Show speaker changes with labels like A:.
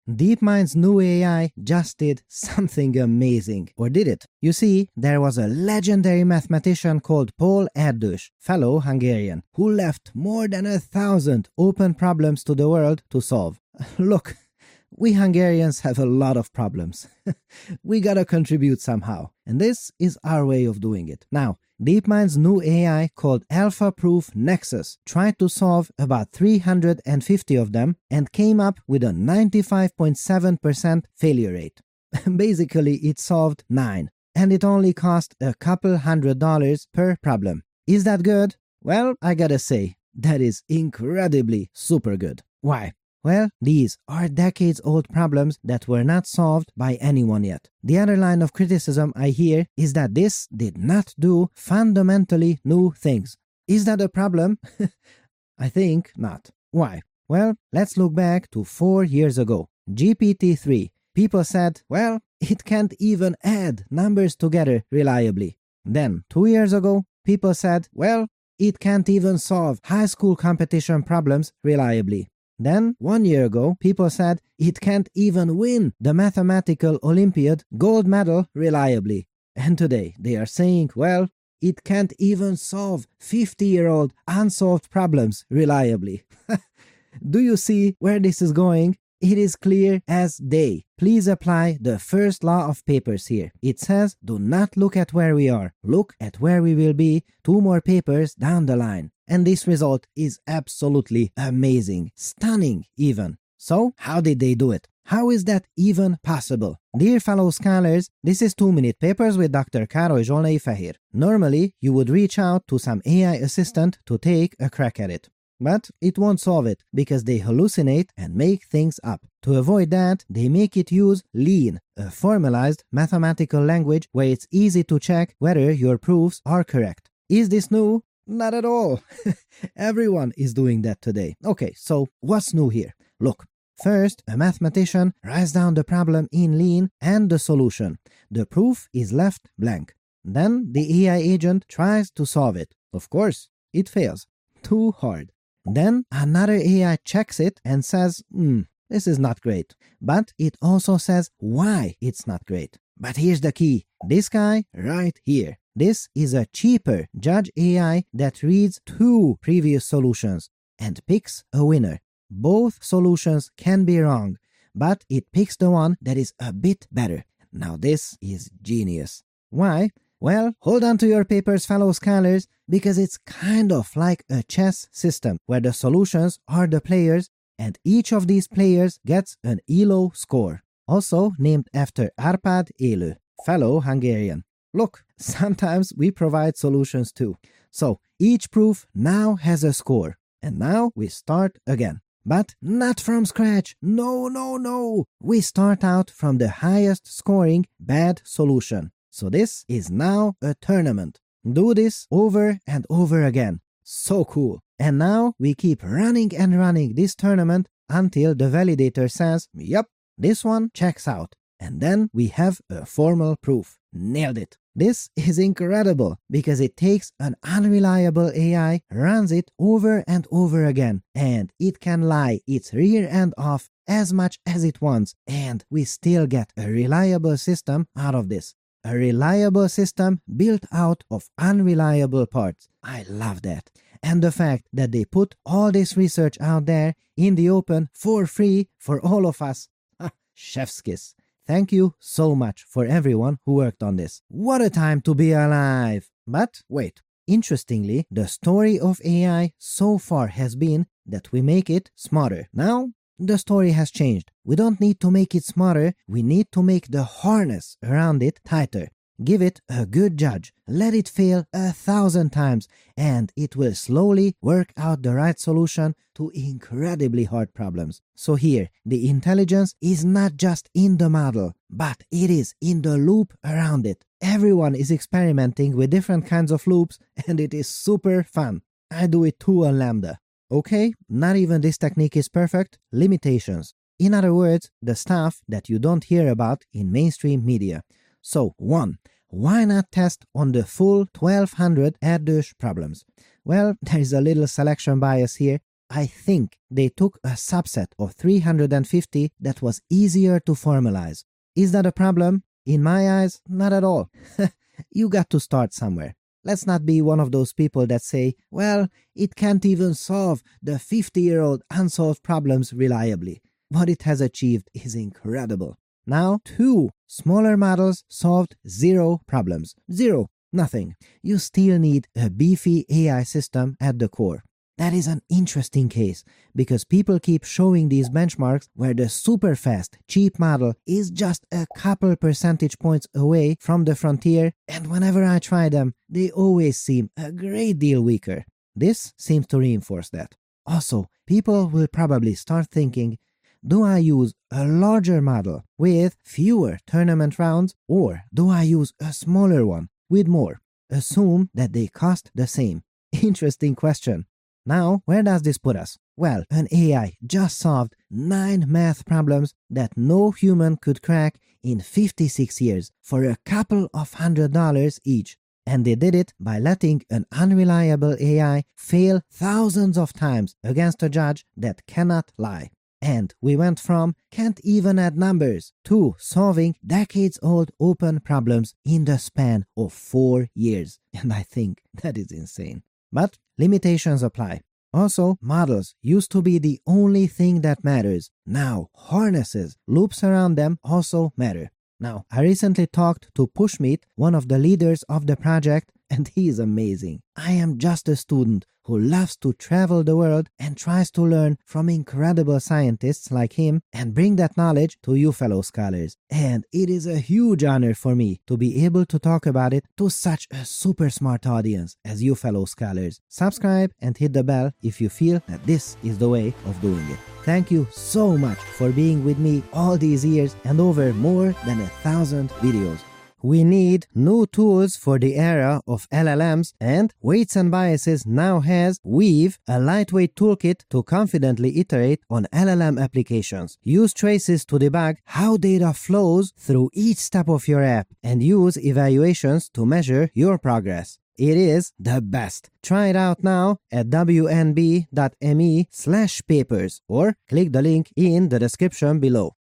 A: DeepMind's new AI just did something amazing. Or did it? You see, there was a legendary mathematician called Paul Erdős, fellow Hungarian, who left more than 1,000 open problems to the world to solve. Look, we Hungarians have a lot of problems. We gotta contribute somehow. And this is our way of doing it. Now, DeepMind's new AI called AlphaProof Nexus tried to solve about 350 of them and came up with a 95.7% failure rate. Basically, it solved 9, and it only cost a couple $100 per problem. Is that good? Well, I gotta say, that is incredibly super good. Why? Well, these are decades-old problems that were not solved by anyone yet. The other line of criticism I hear is that this did not do fundamentally new things. Is that a problem? I think not. Why? Well, let's look back to 4 years ago. GPT-3. People said, well, it can't even add numbers together reliably. Then, 2 years ago, people said, well, it can't even solve high school competition problems reliably. Then, 1 year ago, people said it can't even win the Mathematical Olympiad gold medal reliably. And today, they are saying, well, it can't even solve 50-year-old unsolved problems reliably. Do you see where this is going? It is clear as day. Please apply the first law of papers here. It says, do not look at where we are. Look at where we will be 2 more papers down the line. And this result is absolutely amazing. Stunning, even. So, how did they do it? How is that even possible? Dear fellow scholars, this is 2-minute papers with Dr. Károly Zsolnai Fehér. Normally, you would reach out to some AI assistant to take a crack at it. But it won't solve it, because they hallucinate and make things up. To avoid that, they make it use Lean, a formalized mathematical language where it's easy to check whether your proofs are correct. Is this new? Not at all. Everyone is doing that today. Okay, so what's new here? Look, first, a mathematician writes down the problem in Lean and the solution. The proof is left blank. Then the AI agent tries to solve it. Of course, it fails. Too hard. Then another AI checks it and says, this is not great. But it also says why it's not great. But here's the key. This guy right here. This is a cheaper judge AI that reads 2 previous solutions and picks a winner. Both solutions can be wrong, but it picks the one that is a bit better. Now this is genius. Why? Well, hold on to your papers, fellow scholars, because it's kind of like a chess system where the solutions are the players and each of these players gets an ELO score, also named after Árpád Élő, fellow Hungarian. Look, sometimes we provide solutions too. So each proof now has a score. And now we start again. But not from scratch. No. We start out from the highest scoring bad solution. So this is now a tournament. Do this over and over again. So cool. And now we keep running and running this tournament until the validator says, yep, this one checks out. And then we have a formal proof. Nailed it. This is incredible because it takes an unreliable AI, runs it over and over again, and it can lie its rear end off as much as it wants, and we still get a reliable system out of this. A reliable system built out of unreliable parts. I love that. And the fact that they put all this research out there in the open for free for all of us. Chef's kiss. Thank you so much for everyone who worked on this. What a time to be alive! But wait, interestingly, the story of AI so far has been that we make it smarter. Now, the story has changed. We don't need to make it smarter, we need to make the harness around it tighter. Give it a good judge, let it fail 1,000 times, and it will slowly work out the right solution to incredibly hard problems. So here, the intelligence is not just in the model, but it is in the loop around it. Everyone is experimenting with different kinds of loops, and it is super fun. I do it too on Lambda. Okay, not even this technique is perfect. Limitations. In other words, the stuff that you don't hear about in mainstream media. So, 1. Why not test on the full 1200 Erdős problems? Well, there is a little selection bias here. I think they took a subset of 350 that was easier to formalize. Is that a problem? In my eyes, not at all. You got to start somewhere. Let's not be one of those people that say, well, it can't even solve the 50-year-old unsolved problems reliably. What it has achieved is incredible. Now, 2 smaller models solved 0 problems. 0. Nothing. You still need a beefy AI system at the core. That is an interesting case, because people keep showing these benchmarks where the super fast, cheap model is just a couple percentage points away from the frontier, and whenever I try them, they always seem a great deal weaker. This seems to reinforce that. Also, people will probably start thinking, do I use a larger model with fewer tournament rounds, or do I use a smaller one with more? Assume that they cost the same. Interesting question. Now, where does this put us? Well, an AI just solved 9 math problems that no human could crack in 56 years for a couple of $100 each. And they did it by letting an unreliable AI fail thousands of times against a judge that cannot lie. And we went from can't even add numbers to solving decades-old open problems in the span of 4 years. And I think that is insane. But limitations apply. Also, models used to be the only thing that matters. Now, harnesses, loops around them also matter. Now, I recently talked to Pushmeet, one of the leaders of the project, and he is amazing. I am just a student who loves to travel the world and tries to learn from incredible scientists like him and bring that knowledge to you fellow scholars. And it is a huge honor for me to be able to talk about it to such a super smart audience as you fellow scholars. Subscribe and hit the bell if you feel that this is the way of doing it. Thank you so much for being with me all these years and over more than 1,000 videos. We need new tools for the era of LLMs, and Weights and Biases now has Weave, a lightweight toolkit to confidently iterate on LLM applications. Use traces to debug how data flows through each step of your app and use evaluations to measure your progress. It is the best. Try it out now at wnb.me/papers or click the link in the description below.